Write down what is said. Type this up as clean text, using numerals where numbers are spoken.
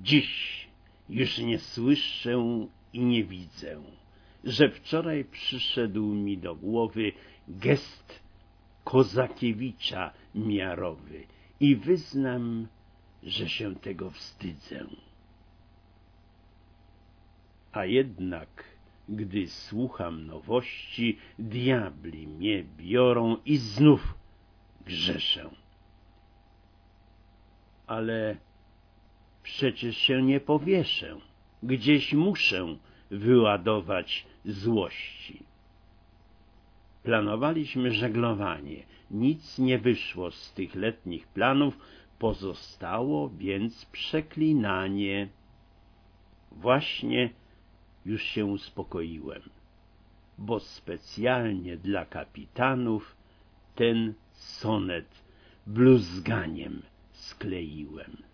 Dziś już nie słyszę i nie widzę, że wczoraj przyszedł mi do głowy gest Kozakiewicza miarowy i wyznam, że się tego wstydzę. A jednak, gdy słucham nowości, diabli mnie biorą i znów grzeszę. Ale przecież się nie powieszę, gdzieś muszę wyładować złości. Planowaliśmy żeglowanie, nic nie wyszło z tych letnich planów, pozostało więc przeklinanie. Właśnie już się uspokoiłem, bo specjalnie dla kapitanów ten sonet bluzganiem skleiłem.